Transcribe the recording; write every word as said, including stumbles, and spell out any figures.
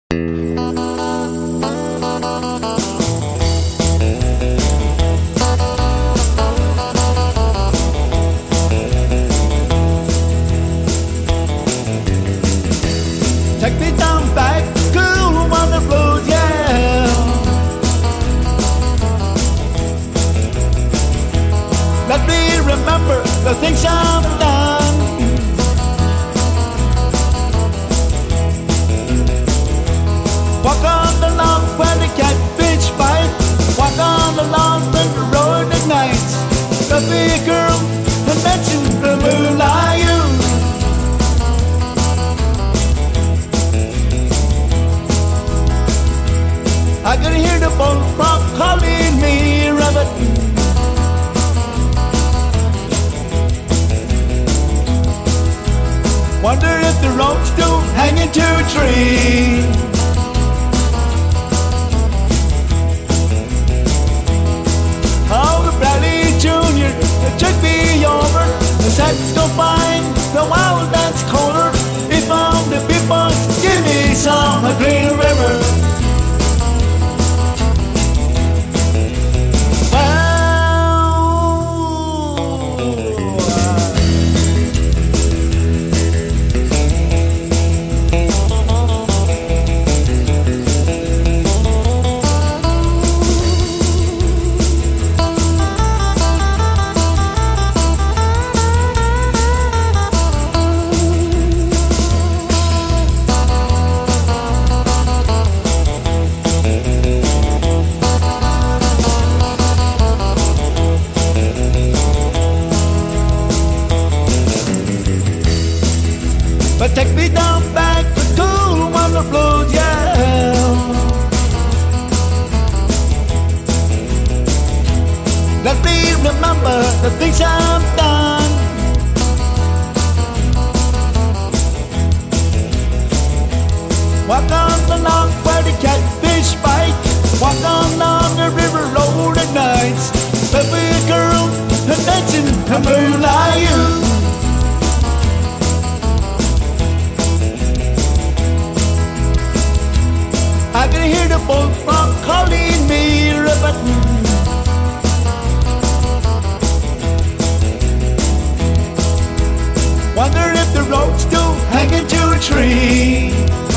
Take me down back, cool on the blues, yeah. Let me remember the things I've done. Walk on the lawn where the catfish fight. Walk on the lawn where the road at night. Let me a girl and mention the moonlight you. I can hear the bullfrog calling me rabbit. Wonder if the rope's still hanging to a tree. Oh, the Bradley Junior took me over. The sex go fine, the wild dance colder. If I'm the big boys, give me some a Green River. But take me down back to cool on the blues, yeah. Let me remember the things I've done. Walk on the lawn where the catfish fight. Walk on down the river road at night. Let me a girl and dancing the moonlight you. I can hear the bullfrog calling me rabbit. Wonder if the rope's still hanging to a tree.